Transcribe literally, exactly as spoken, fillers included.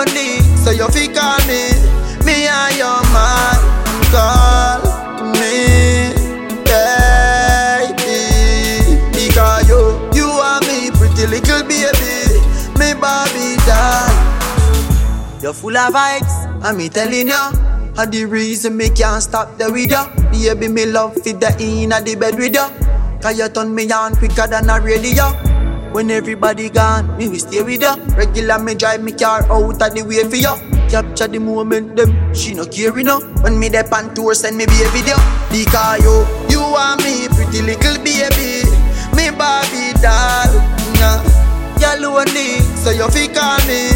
lonely, so you fi call me. Me and your man, call me, baby. Because you, you are me pretty little baby, me Barbie doll. You're full of vibes, and me telling you, and the reason me can't stop the with you. Baby, me love fit the in at the bed with you. Cause you turn me on quicker than a radio. When everybody gone, me will stay with you. Regular me drive me car out of the way for you. Capture the moment, them, she no care enough. When me dey on tour, send me be a video. Because you, you are me pretty little baby, me Barbie doll. Nah, you're lonely, so you fi call me.